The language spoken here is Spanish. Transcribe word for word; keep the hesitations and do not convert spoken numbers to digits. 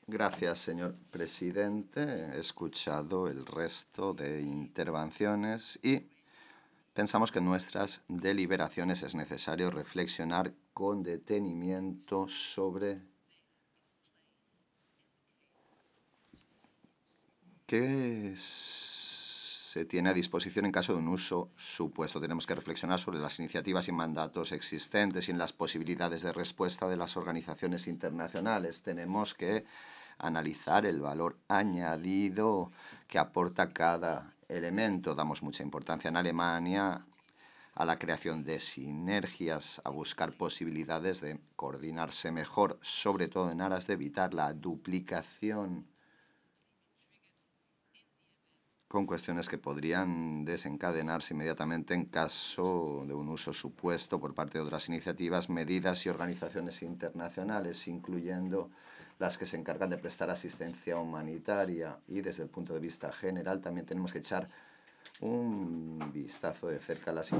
Gracias, señor presidente. He escuchado el resto de intervenciones y pensamos que en nuestras deliberaciones es necesario reflexionar con detenimiento sobre qué se tiene a disposición en caso de un uso supuesto. Tenemos que reflexionar sobre las iniciativas y mandatos existentes y en las posibilidades de respuesta de las organizaciones internacionales. Tenemos que analizar el valor añadido que aporta cada elemento. Damos mucha importancia en Alemania a la creación de sinergias, a buscar posibilidades de coordinarse mejor, sobre todo en aras de evitar la duplicación con cuestiones que podrían desencadenarse inmediatamente en caso de un uso supuesto por parte de otras iniciativas, medidas y organizaciones internacionales, incluyendo las que se encargan de prestar asistencia humanitaria. Y desde el punto de vista general también tenemos que echar un vistazo de cerca a las